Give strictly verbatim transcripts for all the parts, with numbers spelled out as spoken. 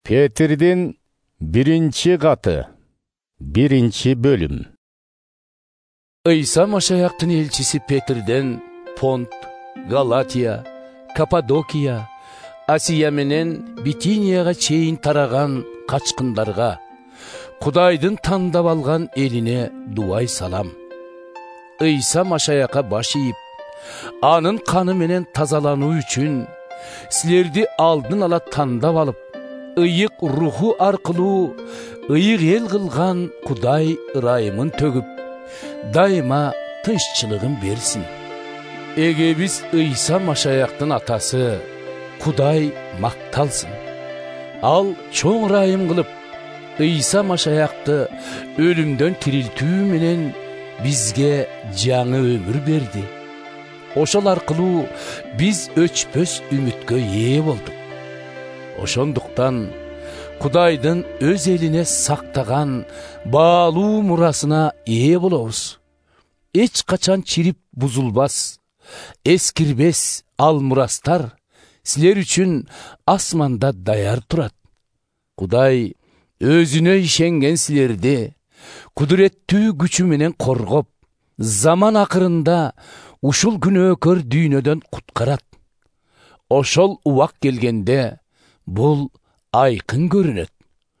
Петрдин биринчи каты, биринчи бөлүм. Ыйса Машаяктын элчиси Петрден Понт, Галатия, Каппадокия, Асия менен Битинияга чейин тараган качкындарга, Кудайдын тандап алган элине дуай салам. Ыйса Машаякка баш ийип, анын каны менен тазалануу үчүн силерди алдын ала тандап алып, ыйык руху аркылуу ыйык эл кылган Кудай ырайымын төгүп, дайыма тынччылыгын берсин. Эге биз Ыйса Машаяктын атасы Кудай макталсын. Ал чоң ырайым кылып, Ыйса Машаякты өлүмдөн тирилтүү менен бизге жаңы өмүр берди. Ошол аркылуу биз өчпөс үмүткө ээ болдук. Ошондуктан Кудайдын өз элине сактаган баалуу мурасына ээ болобуз. Эч качан чирип бузулбас, эскирбес ал мурастар силер үчүн асманда даяр турат. Кудай өзүнө ишенген силерди кудуреттүү күчү менен коргоп, заман акырында ушул күнөөкөр дүйнөдөн куткарат. Ошол убак келгенде бул айкын көрүнөт.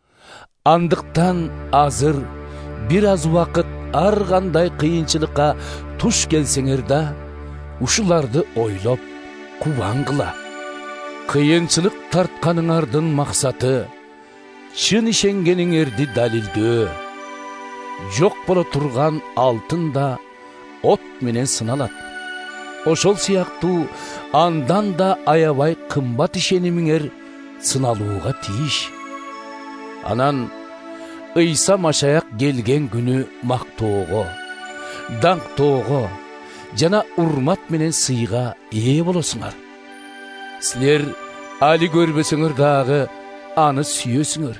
Андыктан азыр бир аз убакыт ар кандай кыйынчылыкка туш келсеңер да, ушуларды ойлоп кубаңгыла. Кыйынчылык тартканыңардын максаты чын ишенгениңерди далилдөө. Жок боло турган алтын да от менен сыналат. Ошол сыяктуу андан да аябай кымбат ишенимиңер сыналууга тийиш. Анан Ыйса Машаяк келген күнү мактоого, даңктоого жана урмат менен сыйга ээ болосуңар. Силер али көрбөсөңөр дагы аны сүйөсүңөр.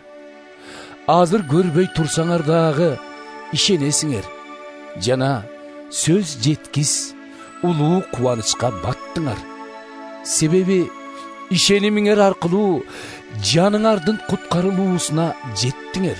Азыр көрбөй турсаңар дагы ишенесиңер жана сөз жеткис улуу кубанычка баттыңар. Себеби ишенимиңер аркылуу жаныңардын куткарылуусуна жеттиңер.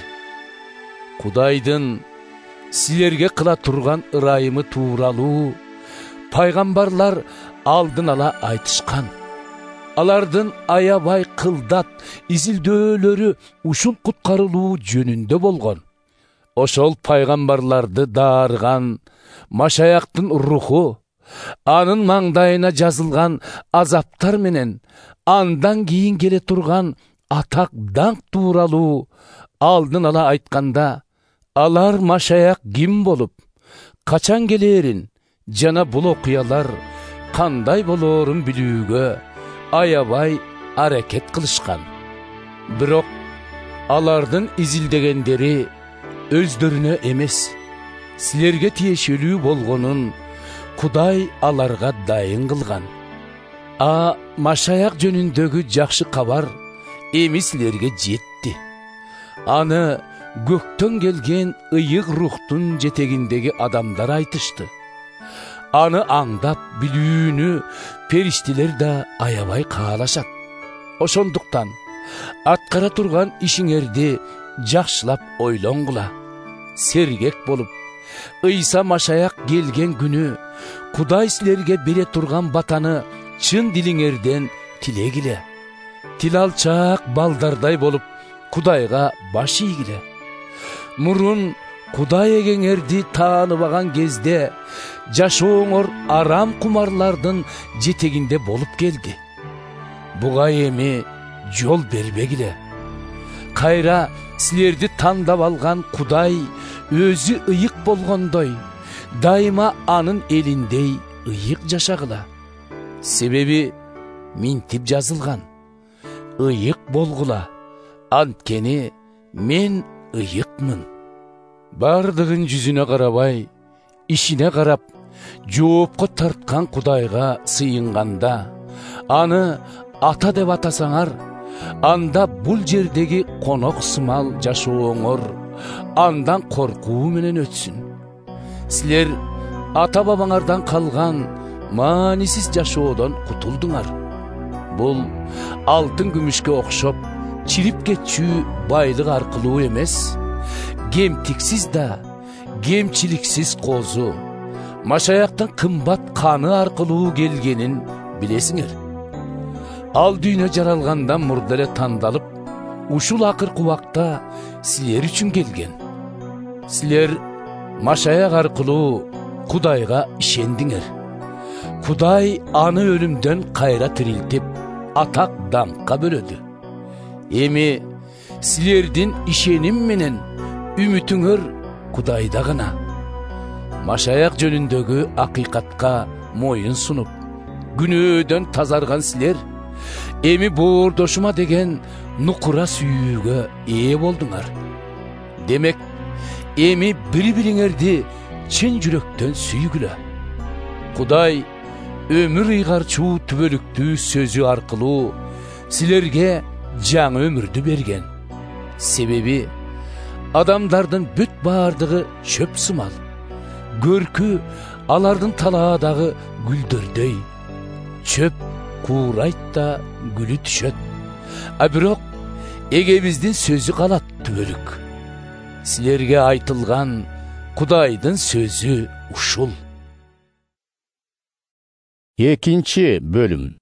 Кудайдын силерге кыла турган ырайымы тууралуу пайгамбарлар алдын ала айтышкан. Алардын аябай кылдат изилдөөлөрү ушул куткарылуу жөнүндө болгон. Ошол пайгамбарларды даарыган Машаяктын руху, анын маңдайына жазылган азаптар менен андан кийин келе турган атак даңк тууралуу алдын ала айтканда, алар Машаяк ким болуп, качан келээрин жана бул окуялар кандай болоорун билүүгө аябай аракет кылышкан. Бирок алардын изилдегендери өздөрүнө эмес, силерге тиешелүү болгонун Кудай аларга дайын кылган. А Машаяк жөнүндөгү жакшы кабар эми силерге жетти. Аны көктөн келген ыйык рухтун жетегиндеги адамдар айтышты. Аны аңдап билүүнү периштелер да аябай каалашат. Ошондуктан аткара турган ишиңерди жакшылап ойлоңгула. Сергек болуп, Ыйса Машаяк келген күнү Кудай силерге бере турган батаны чын дилиңерден тилегиле. Тил алчаак балдардай болуп Кудайга баш ийгиле. Мурун Кудай эгеңерди тааныбаган кезде жашооңор арам кумарлардын жетегинде болуп келди. Буга эми жол бербегиле. Кайра силерди тандап алган Кудай өзү ыйык болгондой, дайыма анын элиндей ыйык жашагыла. Себеби минтип жазылган: ыйык болгула, анткени мен ыйыкмын. Бардыгын жүзүнө карабай, ишине карап, жоопко тарткан Кудайга сыйынганда, аны ата деп атасаңар, анда бул жердеги конок сымал жашооңор андан коркуу менен өтсүн. Силер ата бабаңардан калган маанисиз жашоодон кутулдуңар. Бул алтын күмүшкө окшоп чирип кетчүү байлык аркылуу эмес, кемтиксиз да кемчиликсиз козу, Машаяктын кымбат каны аркылуу келгенин билесиңер. Ал дүйнө жаралгандан мурда эле тандалып, ушул акыркы убакта силер үчүн келген. Силер Машаяк аркылуу Кудайга ишендиңер. Кудай аны өлүмдөн кайра тирилтип, атак даңкка бөлөдү. Эми силердин ишеним менен үмүтүңөр Кудайда гана. Машаяк жөнүндөгү акыйкатка моюн сунуп, күнөөдөн тазарган силер эми боордошума деген нукура сүйүүгө ээ болдуңар. Демек, эми бири-бириңерди чын жүрөктөн сүйгүлө. Кудай өмүр ыйгарчуу түбөлүктүү сөзү аркылуу силерге жаңы өмүрдү берген. Себеби адамдардын бүт баардыгы чөп сымал, көркү алардын талаадагы гүлдөрдөй. Чөп куурайт да гүлү түшөт, а бирок эгебиздин сөзү калат түбөлүк. Силерге айтылган Кудайдын сөзү ушул. Экинчи бөлүм.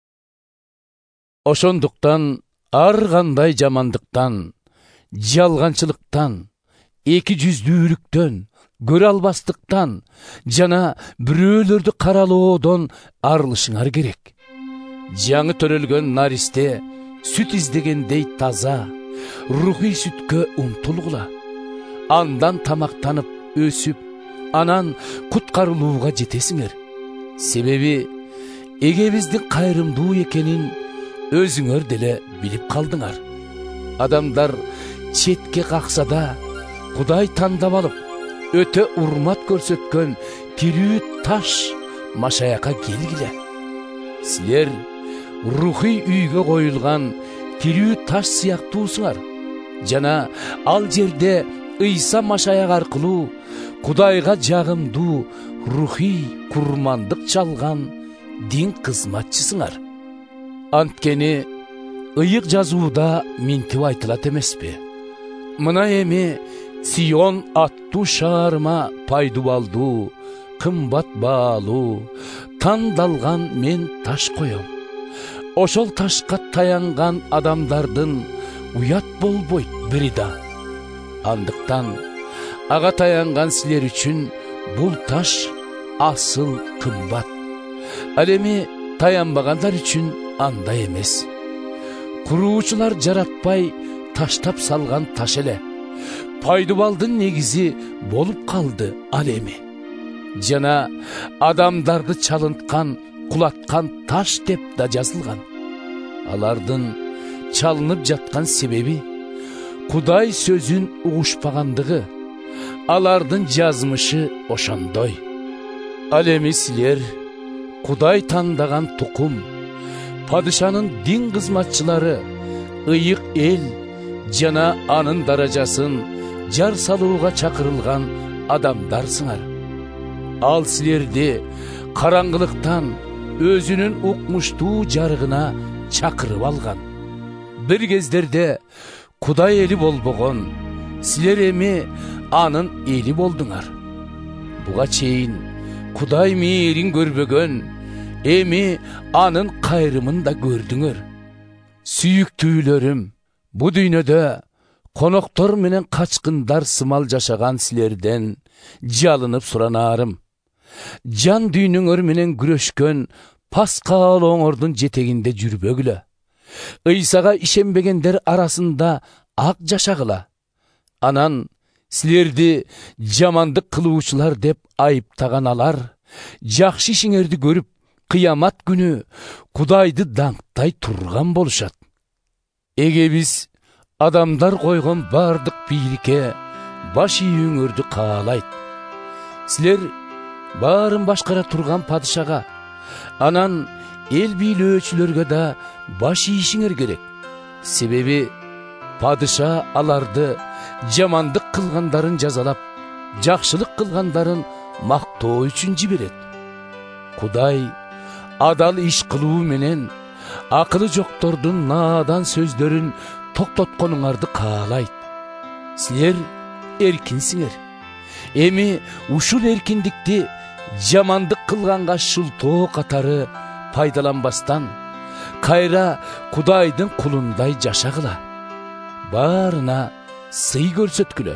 Ошондуктан ар кандай жамандыктан, жалганчылыктан, эки жүздүүлүктөн, көрө албастыктан жана бирөөлөрдү каралоодон арылышыңар керек. Жаңы төрөлгөн наристе сүт издегендей таза, рухий сүткө умтулгула. Андан тамактанып, өсүп, анан куткарылууга жетесиңер. Себеби эгебиздин кайрымдуу экенин өзүңөр деле билип калдыңар. Адамдар четке какса да, Кудай тандап алып, өтө урмат көрсөткөн тирүү таш Машаякка келгиле. Силер рухий үйгө коюлган тирүү таш сыяктуусуңар, жана ал жерде Ыйса Машаяк аркылуу Кудайга жагымдуу рухий курмандык чалган дин кызматчысыңар. Анткени ыйык жазууда минтип айтылат эмеспи? Мына эми Сион аттуу шаарыма пайдубалдуу, кымбат баалуу, тандалган мен таш коем. Ошол ташка таянган адамдардын уят болбойт бири да. Андыктан ага таянган силер үчүн бул таш асыл кымбат. Ал эми таянбагандар үчүн андай эмес. Куруучулар жаратпай таштап салган таш эле пайдубалдын негизи болуп калды ал эми. Жана адамдарды чалынткан, кулаткан таш деп да жазылган. Алардын чалынып жаткан себеби Кудай сөзүн угушпагандыгы, алардын жазмышы ошондой. Ал эми силер Кудай тандаган тукум, падышанын дин кызматчылары, ыйык эл жана анын даражасын жар салууга чакырылган адамдарсыңар. Ал силерди караңгылыктан өзүнүн укмуштуу жарыгына чакырып алган. Бир кездерде Кудай эли болбогон, силер эми анын эли болдуңар. Буга чейин Кудай мээрин көрбөгөн, эми анын кайрымын да көрдүңөр. Сүйүктүүлөрүм, бу дүйнөдө коноктор менен качкындар сымал жашаган силерден жалынып суранаарым. Жан дүйнөңөр менен күрөшкөн паскалооңордун жетегинде жүрбөгүлө. Ыйсага ишенбегендер арасында ак жашагыла. Анан силерди жамандык кылуучулар деп айыптаган алар, жакшы ишиңерди көрүп, кыямат күнү Кудайды даңктай турган болушат. Эгебиз адамдар койгон бардык бийликке баш ийүүңөрдү каалайт. Силер баарын башкара турган падышага, анан эл бийлөөчүлөргө да баш ийишиңер керек. Себеби падыша аларды жамандык кылгандарын жазалап, жакшылык кылгандарын мактоо үчүн жиберет. Кудай адал иш кылуу менен акылы жоктордун наадан сөздөрүн токтотконуңарды каалайт. Силер эркинсиңер. Эми ушул эркиндикти жамандык кылганга шылтоо катары пайдаланбастан, кайра Кудайдын кулундай жашагыла. Баарына сый көрсөткүлө.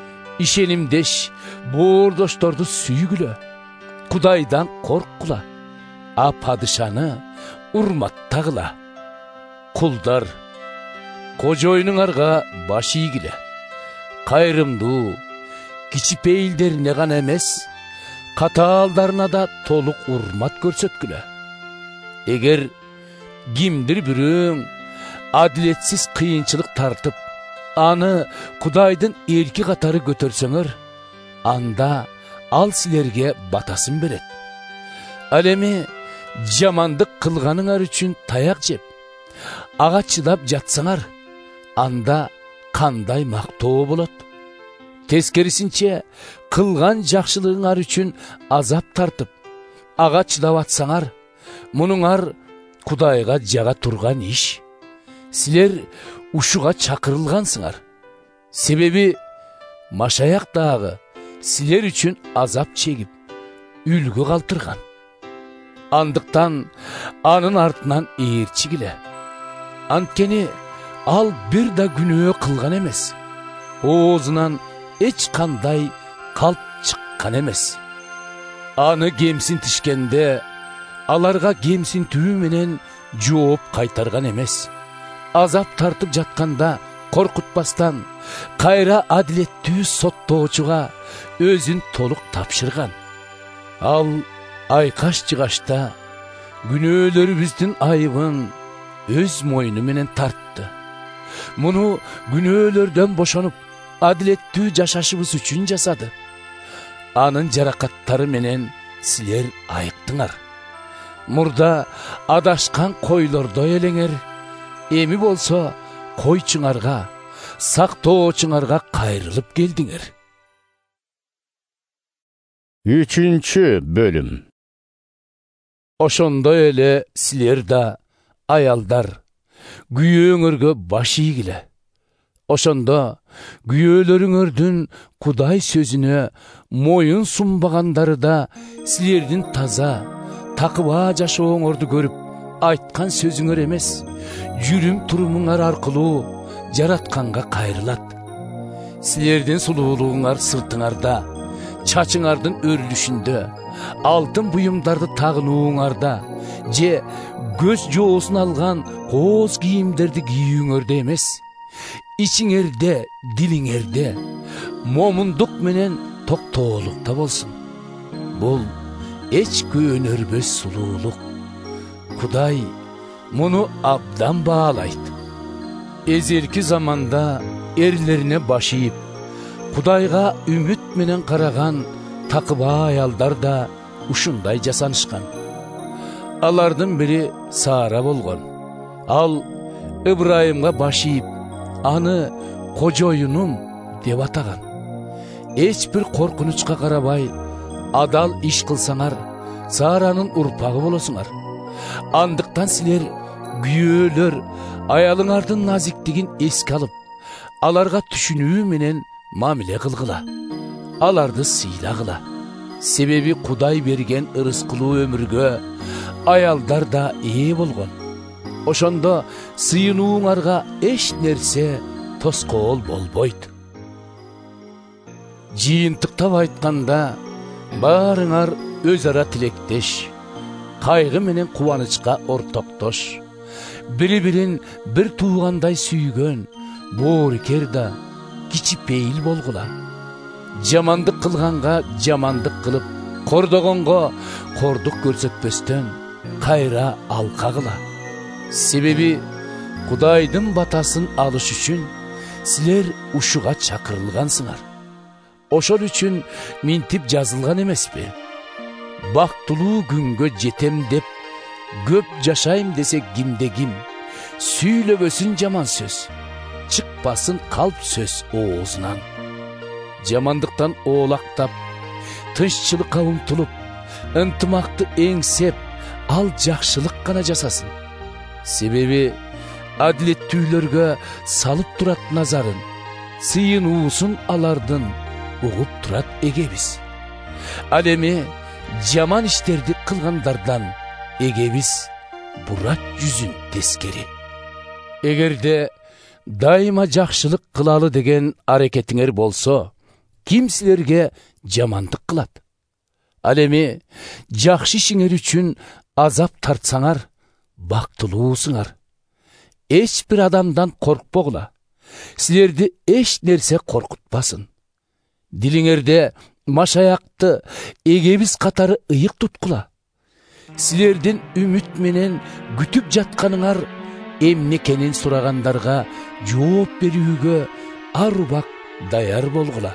Ишенимдеш боордошторду сүйгүлө. Кудайдан корккула. А падышаны урматтагыла. Кулдар, кожоюнуңарга баш ийгиле. Кайрымдуу, кичипейилдерине гана эмес, катаалдарына да толук урмат көрсөткүлө. Эгер кимдир бирөөң адилетсиз кыйынчылык тартып, аны Кудайдын элки катары көтөрсөңөр, анда ал силерге батасын берет. Ал эми жамандык кылганыңар үчүн таяк жеп, ага чыдап жатсаңар, анда кандай мактоо болот? Тескерисинче, кылган жакшылыгыңар үчүн азап тартып, ага чыдап атсаңар, мунуңар Кудайга жага турган иш. Силер ушуга чакырылгансыңар. Себеби Машаяк дагы силер үчүн азап чегип, үлгү калтырган. Андыктан анын артынан ээрчигиле. Анткени ал бир да күнөө кылган эмес. Оозунан эч кандай калп чыккан эмес. Аны кемсинтишкенде, аларга кемсинтүү менен жооп кайтарган эмес. Азап тартып жатканда коркутпастан, кайра адилеттүү соттоочуга өзүн толук тапшырган. Ал айкаш-жыгашта күнөөлөрүбүздүн айыбын өз мойну менен тартты. Муну күнөөлөрдөн бошонуп, адилеттүү жашашыбыз үчүн жасады. Анын жаракаттары менен силер айыктыңар. Мурда адашкан койлордой элеңер, эми болсо койчуңарга, сактоочуңарга кайрылып келдиңер. Үчүнчү бөлүм. Ошондой эле силер да, аялдар, күйөөңөргө баш ийгиле. Ошондо күйөөлөрүңөрдүн Кудай сөзүнө моюн сунбагандары да силердин таза, такыба жашооңорду көрүп, айткан сөзүңөр эмес, жүрүм турумуңар аркылуу жаратканга кайрылат. Силердин сулуулугуңар сыртыңарда, чачыңардын өрүлүшүндө, алтын буюмдарды тагынууңарда, же көз жоосун алган кооз кийимдерди кийүүңөрдө эмес, ичиңерде, дилиңерде момундук менен токтоолукта болсун. Бул эч көөнөрбөс сулуулук. Кудай муну абдан баалайт. Эзерки заманда эрлерине баш ийип, Кудайга үмүт менен караган такыба аялдар да ушундай жасанышкан. Алардын бири Сара болгон. Ал Ибрайымга баш ийип, аны кожоюнум деп атаган. Эч бир коркунучка карабай, адал иш кылсаңар, Саранын урпагы болосуңар. Андыктан силер күйөөлөр аялыңардын назиктигин эске алып, аларга түшүнүү менен мамиле кылгыла. Аларды сыйлагыла. Себеби Кудай берген ырыскылуу өмүргө аялдар да ээ болгон. Ошондо сыйынууңарга эч нерсе тоскоол болбойт. Жыйынтыктап айтканда, баарыңар өз ара тилектеш, кайгы менен кубанычка ортоктош, бири-бирин бир туугандай сүйгөн, боорукер да, кичипейил болгула. Жамандык кылганга жамандык кылып, кордогонго кордук көрсөтпөстөн, кайра алкагыла. Себеби Кудайдын батасын алыш үчүн силер ушуга чакырылгансыңар. Ошол үчүн минтип жазылган эмеспи? Бактылуу күнгө жетем деп, көп жашайм десе кимде ким, сүйлөбөсүн жаман сөз, чыкпасын калп сөз оозунан. Жамандыктан оолактап, тынччылыкка умтулуп, ынтымакты эңсеп, ал жакшылык гана жасасын. Себеби adilеттүүлөргө салып турат назарын, сыйын уусун алардын угуп турат эгебиз. Ал эми жаман иштерди кылгандардан эгебиз бурат жүзүн тескери. Эгерде дайыма жакшылык кылалы деген аракетиңер болсо, ким силерге жамандык кылат? Ал эми жакшы ишиңер үчүн азап тартсаңар, бактылуусуңар. Эч бир адамдан коркпогула. Силерди эч нерсе коркутпасын. Дилиңерде машаякты эгебиз катары ыйык туткула. Силердин үмүт менен күтүп жатканыңар эмнекенин сурагандарга жооп берүүгө ар убак даяр болгула.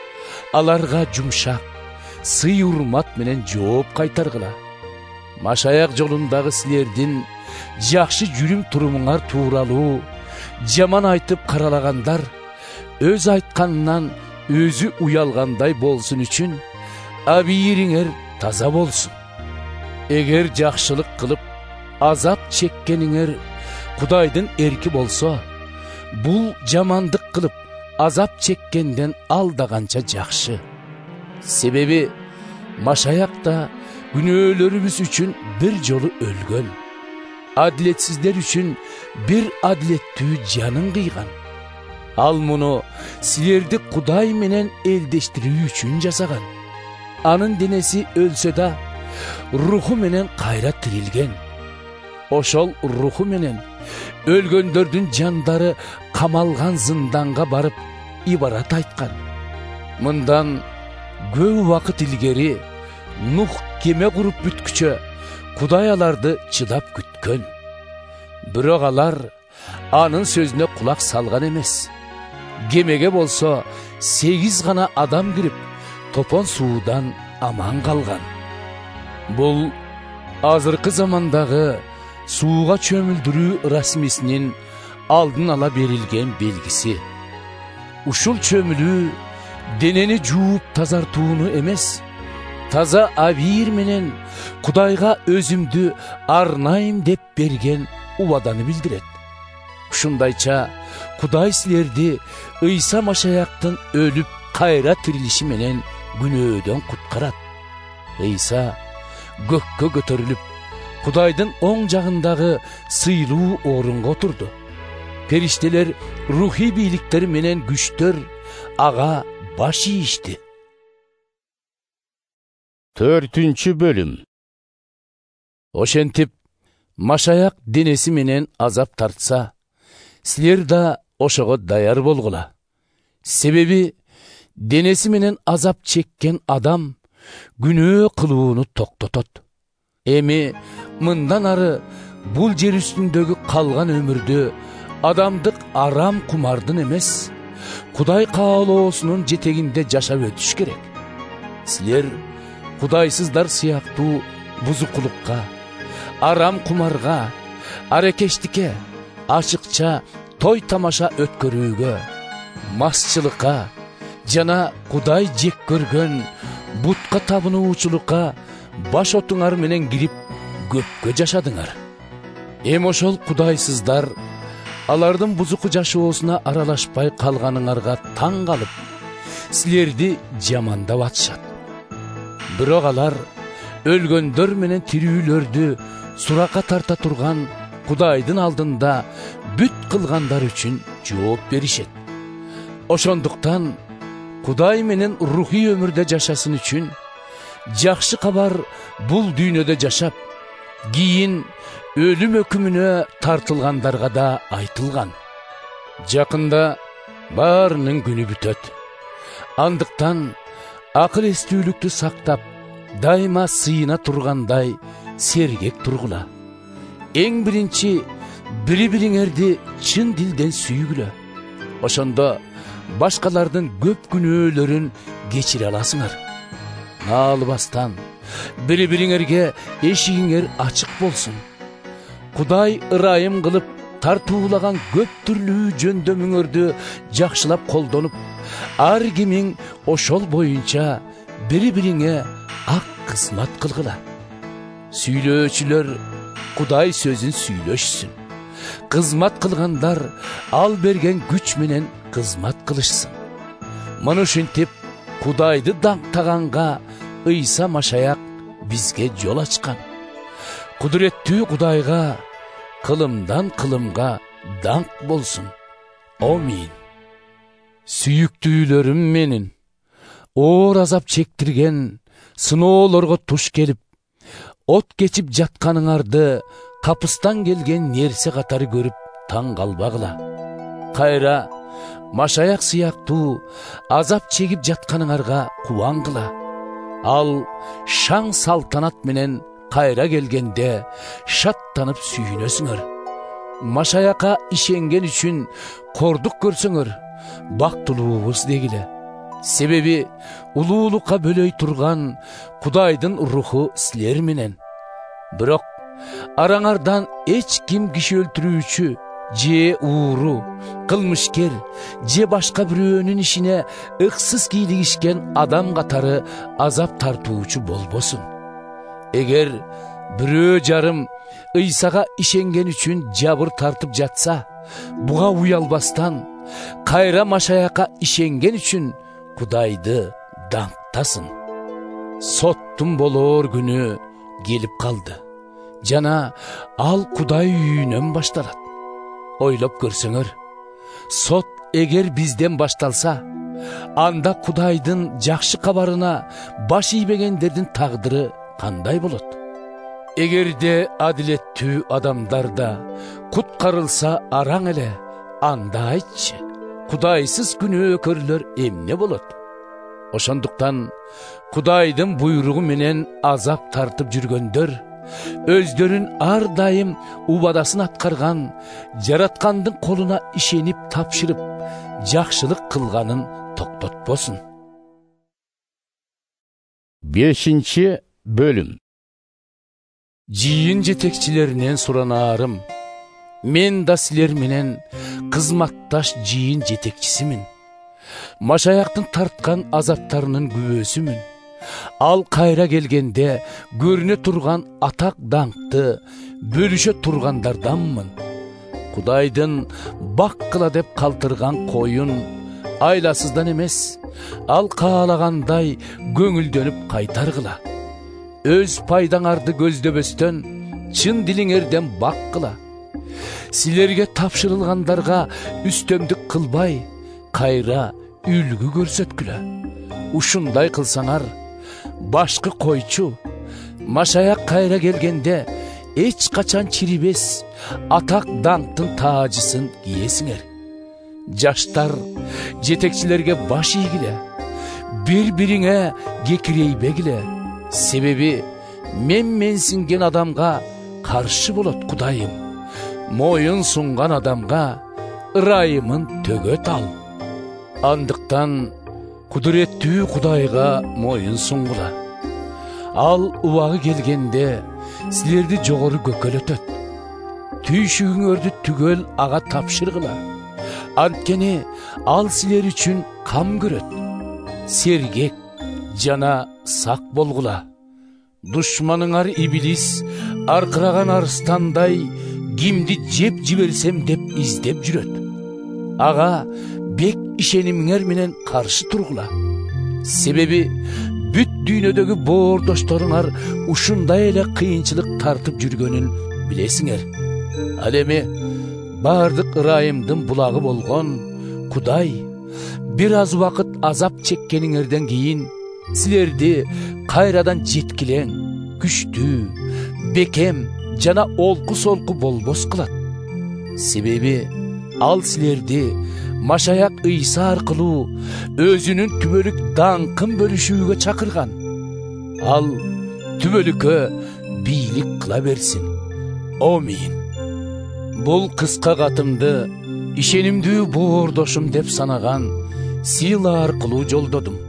Аларга жумшак, сый урмат менен жооп кайтаргыла. Машаяк жолундагы силердин жакшы жүрүм турумуңар тууралуу жаман айтып каралагандар өз айтканынан өзү уялгандай болсун үчүн абийириңер таза болсун. Эгер жакшылык кылып азап чеккениңер Кудайдын эрки болсо, бул жамандык кылып азап чеккенден алдаганча жакшы. Себеби Машаякта күнөөлөрүбүз үчүн бир жолу өлгөн. Адилетсиздер үчүн бир адилеттүү жанын кыйган. Ал муну силерди Кудай менен элдештирүү үчүн жасаган. Анын денеси өлсө да, руху менен кайра тирилген. Ошол руху менен өлгөндөрдүн жандары камалган зынданга барып ибарат айткан. Мындан көп убакыт илгери Нух кеме куруп бүткүчө Кудай аларды чыдап күткөн. Бирок алар анын сөзүнө кулак салган эмес. Кемеге болсо сегиз гана адам кирип, топон суудан аман калган. Бул азыркы замандагы сууга чөмүлдүрүү расмисинин алдын ала берилген белгиси. Ушул чөмүлүү денени жууп тазартууну эмес, таза абийир менен Кудайга өзүмдү арнайым деп берген убаданы билдирет. Ушундайча Кудай силерди Ыйса Машаяктын өлүп кайра тирилиши менен күнөөдөн куткарат. Ыйса көккө көтөрүлүп, Кудайдын оң жагындагы сыйлуу орунга отурду. Периштелер рухий бийликтер менен күчтөр ага баш ийишти. Төртүнчү бөлүм. Ошентип, Машаяк денеси менен азап тартса, силер да ошого даяр болгула. Себеби денеси менен азап чеккен адам күнөө кылууну токтотот. Эми мындан ары бул жер үстүндөгү калган өмүрдө адамдык арам кумардын эмес, Кудай каалоосунун жетегинде жашап өтүш керек. Силер кудайсыздар сыяктуу бузукулукка, арам кумарга, аракештикке, ачыкча той тамаша өткөрүүгө, масчылыкка жана Кудай жек көргөн бутка табынуучулукка баш отуңар менен кирип көпкө жашадыңар. Эм ошол кудайсыздар алардын бузуку жашоосуна аралашпай калганыңарга таң калып, силерди жамандап атышат. Бирок алар өлгөндөр менен тирүүлөрдү суракка тарта турган Кудайдын алдында бүт кылгандар үчүн жооп беришет. Ошондуктан Кудай менен рухий өмүрдө жашасын үчүн жакшы кабар бул дүйнөдө жашап, кийин өлүм өкүмүнө тартылгандарга да айтылган. Жакында баарынын күнү бүтөт. Андыктан акыл эстүүлүктү сактап, дайыма сыйына тургандай сергек тургула. Эң биринчи бири-бириңерди чын дилден сүйгүлө. Ошондо башкалардын көп күнөөлөрүн кечире аласыңар. Наалыбастан бири-бириңерге эшигиңер ачык болсун. Кудай ырайым кылып тартуулаган көп түрлүү жөндөмүңөрдү жакшылап колдонуп, ар кимиң ошол боюнча бири-бириңе ак кызмат кылгыла. Сүйлөөчүлөр Кудай сөзүн сүйлөшсүн. кызмат кылгандар ал берген күч менен кызмат кылышсын. Мына ушинтип Кудайды даңктаганга Ыйса Машаяк бизге жол ачкан. Кудуреттүү Кудайга кылымдан кылымга даңк болсун. Амин. Сүйүктүүлөрүм менин, оор азап чектирген, сыноолорго туш келип, от кечип жатканыңарды капыстан келген нерсе катары көрүп таң калбагыла. Кайра Машаяк сыяктуу азап чегип жатканыңарга кубаңгыла. Ал шаң салтанат менен кайра келгенде шаттанып сүйүнөсүңөр. Машаякка ишенген үчүн кордук көрсөңөр, бактылуубуз дегиле. Себеби улуулукка бөлөй турган Кудайдын руху силер менен. Бирок араңардан эч ким киши өлтүрүүчү, же ууру, кылмышкер, же башка бирөөнүн ишине ыксыз кийлигишкен адам катары азап тартуучу болбосун. Эгер бирөө жарым Ыйсага ишенген үчүн жабыр тартып жатса, буга уялбастан, кайра Машаякка ишенген үчүн Кудайды даңктасын. Соттун болоор күнү келип калды. Жана ал Кудай үйүнөн башталат. Ойлоп көрсөңөр, сот эгер бизден башталса, анда Кудайдын жакшы кабарына баш ийбегендердин тагдыры кандай болот? Эгерде адилеттүү адамдар да куткарылса араң эле, анда айтчы, Кудайсыз күнөөкөрлөр эмне болот? Ошондуктан Кудайдын буйругу менен азап тартып жүргөндөр, өздөрүн ар дайым убадасын аткарган, жараткандын колуна ишенип тапшырып, жакшылык кылганын токтотпосун. Бешинчи бөлүм. Жийин жетекчилеринен суранаарым, мен да силер менен кызматташ жийин жетекчисимин. Машаяктын тарткан азаптарынын күбөсүмүн. Ал кайра келгенде көрүнө турган атак даңкты бөлүшө тургандарданмын. Кудайдын баккыла деп калтырган коюн айласыздан эмес, ал каалагандай көңүлдөнүп кайтаргыла. Өз пайдаңарды көздөбөстөн чын дилиңерден баккыла. Силерге тапшырылгандарга үстөмдүк кылбай, кайра үлгү көрсөткүлө. Ушундай кылсаңар, башкы койчу Машаяк кайра келгенде эч качан чирибес атак даңктын таажысын кийесиңер. Жаштар жетекчилерге баш ийгиле, бири-бириңе кекирейбегиле. Себеби мен менсинген адамга каршы болот Кудайым, моюн сунган адамга ырайымын төгөт ал. Андыктан кудуреттүү Кудайга моюн сунгула. Ал убагы келгенде силерди жогору көкөлөтөт. Түйшүгүңөрдү түгөл ага тапшыргыла. Анткени ал силер үчүн кам көрөт. Сергек жана сак болгула. Душманыңар Иблис аркыраган арстандай кимди жеп жиберсем деп издеп жүрөт. Ага бек ишенимиңер менен каршы тургула. Себеби бүт дүйнөдөгү боордошторуңар ушундай эле кыйынчылык тартып жүргөнүн билесиңер. Ал эми бардык ырайымдын булагы болгон Кудай бир аз убакыт азап чеккениңерден кийин силерди кайрадан жеткилең, күчтүү, бекем жана олку-солку болбос кылат. Себеби ал силерди Машаяк Ыйса аркылуу өзүнүн түбөлүк даңкын бөлүшүүгө чакырган. Ал түбөлүккө бийлик кыла берсин. Амин. Бул кыска катымды ишенимдүү боордошум деп санаган Сила аркылуу жолдодум.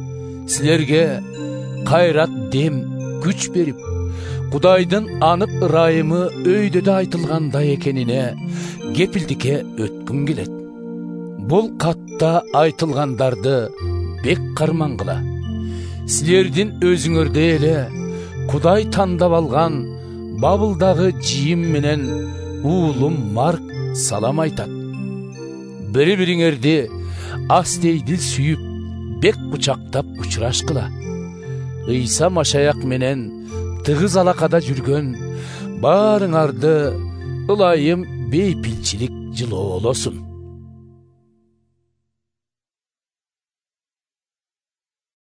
Силерге кайрат дем, күч берип, Кудайдын анық ырайымы өйдөдө айтылгандай экенине кепилдикке өткүм келет. Бул катта айтылгандарды бек кармангыла. Силердин өзүңөрдө эле Кудай тандап алган Бабылдагы жийим менен уулум Марк салам айтат. Бири-бириңерди астейдил сүйүп, бек кучактап учурашкыла. Ыйса Машаяк менен тыгыз алакада жүргөн баарыңарды ылайым бейпилчилик жылоолосун.